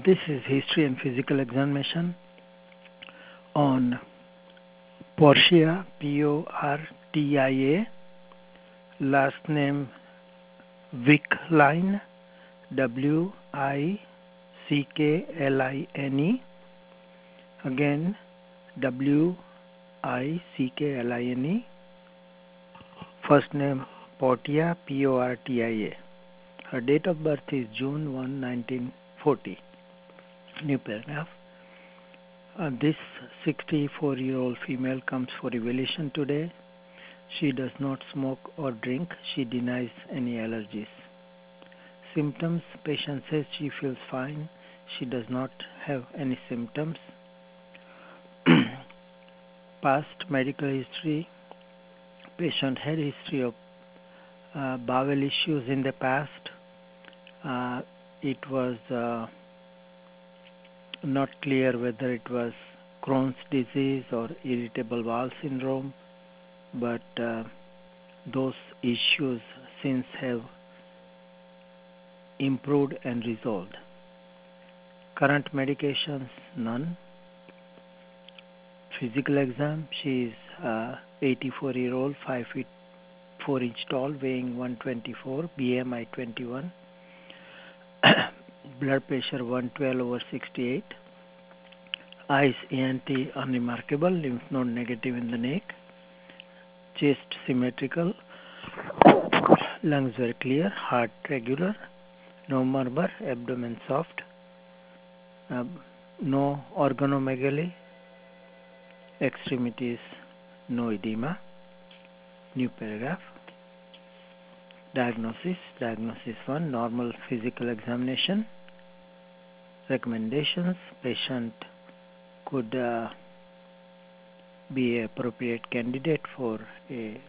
This is history and physical examination on Portia, Portia, last name Wickline, Wickline, again Wickline, first name Portia, Portia. Her date of birth is June 1, 1940. New paragraph. This 64-year-old female comes for evaluation today. She does not smoke or drink. She denies any allergies. Symptoms: patient says she feels fine. She does not have any symptoms. Past medical history: patient had history of bowel issues in the past. It was not clear whether it was Crohn's disease or irritable bowel syndrome, but those issues since have improved and resolved. Current medications: none. Physical exam: she is 84-year-old, 5 feet 4 inch tall, weighing 124, BMI 21, blood pressure 112/68, eyes ENT unremarkable, lymph node negative in the neck, chest symmetrical, lungs were clear, heart regular, no murmur, abdomen soft, no organomegaly, extremities no edema. New paragraph. Diagnosis 1, normal physical examination. Recommendations: patient could be an appropriate candidate for a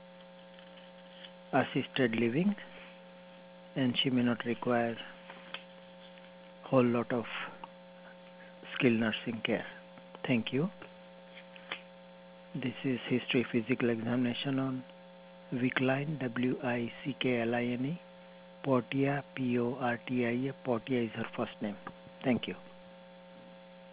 assisted living, and she may not require whole lot of skilled nursing care. Thank you. This is history physical examination on Wickline, Wickline, Portia, Portia. Portia is her first name. Thank you.